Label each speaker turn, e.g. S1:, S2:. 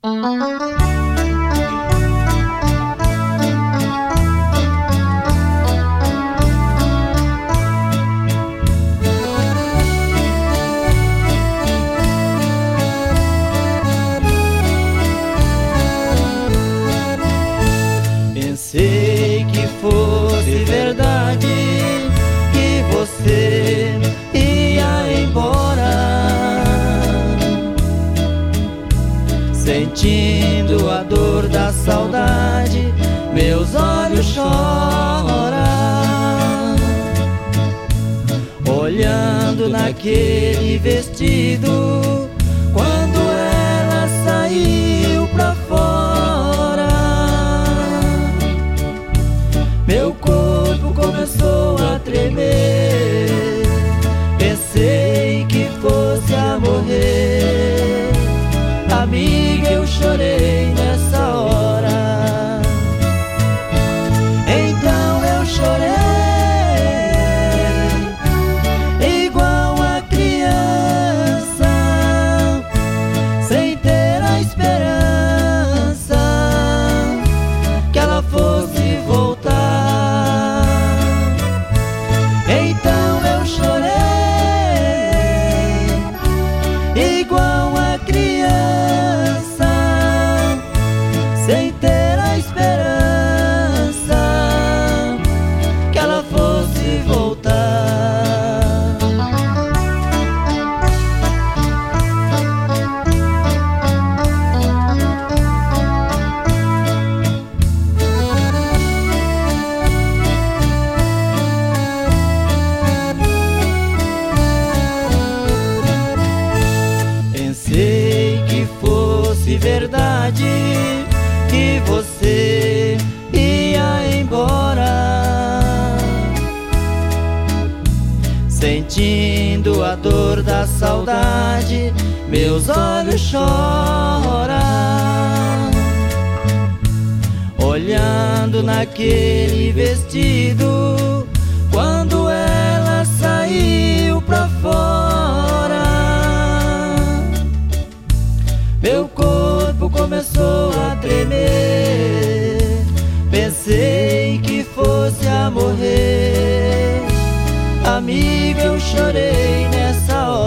S1: Pensei que fosse verdade que você ia embora, sentindo a dor da saudade, meus olhos choram, olhando naquele vestido, quando ela saiu pra fora. Meu corpo começou a tremer, pensei que fosse a morrer. Amiga, eu chorei nessa hora. Então eu chorei igual a criança, sem ter a esperança que ela fosse voltar. Então eu chorei igual a criança, sem ter a esperança que ela fosse voltar. Pensei que fosse verdade que você ia embora, sentindo a dor da saudade, meus olhos choram, olhando naquele vestido, quando ela saiu pra fora. Meu corpo começou a tremer, pensei que fosse a morrer. Amiga, eu chorei nessa hora.